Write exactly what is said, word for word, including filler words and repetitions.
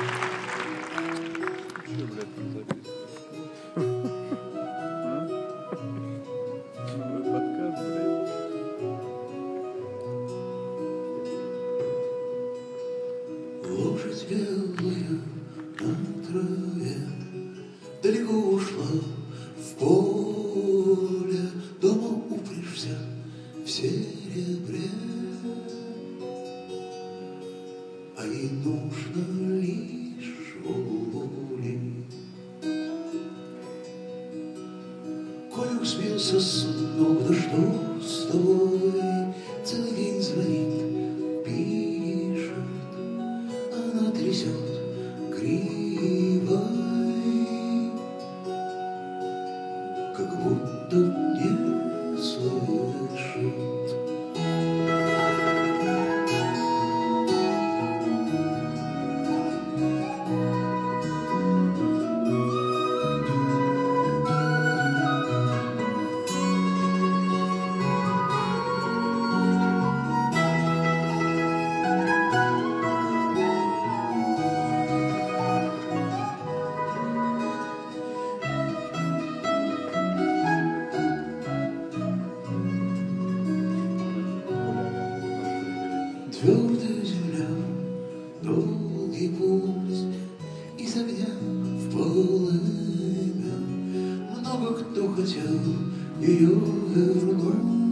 Че, блядь, не записываешь? Новый подкаст, блядь. Лошадь белая на траве далеко ушла в поле, дома упряжься в серебре, а ей нужно лишь воли. Конюх сбился с ног, да что с тобой? Целый день звонит, пишет, она трясет гривой, как будто не слышит. Твердая земля, долгий путь из огня в полымя. Много кто хотел ее вернуть.